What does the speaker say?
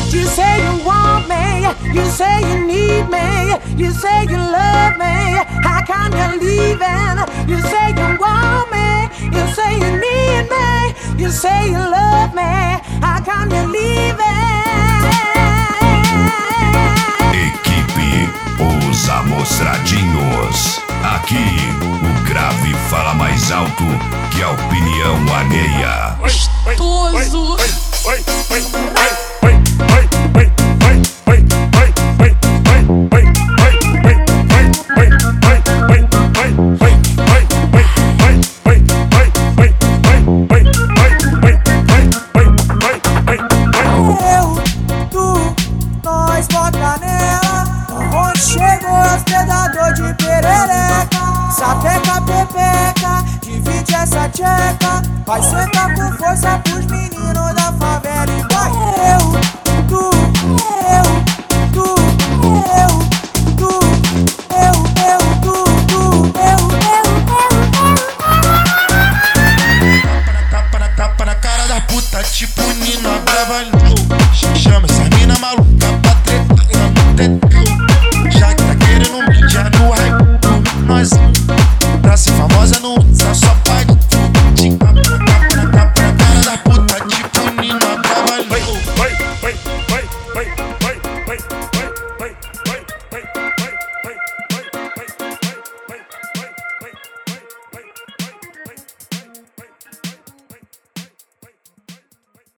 You say you want me, you say you need me, you say you love me, how come you're leaving? You say you want me, you say you need me, you say you love me, how come you're leaving? Equipe Os Amostradinhos. Aqui o grave fala mais alto que a opinião alheia. Gostoso. Nós bota nela, onde chegou os predador de perereca. Sapeca, pepeca, divide essa tcheca. Vai sentar com força pros meninos da favela e vai. Tapa na cara da puta, tipo Nina Brava. Chama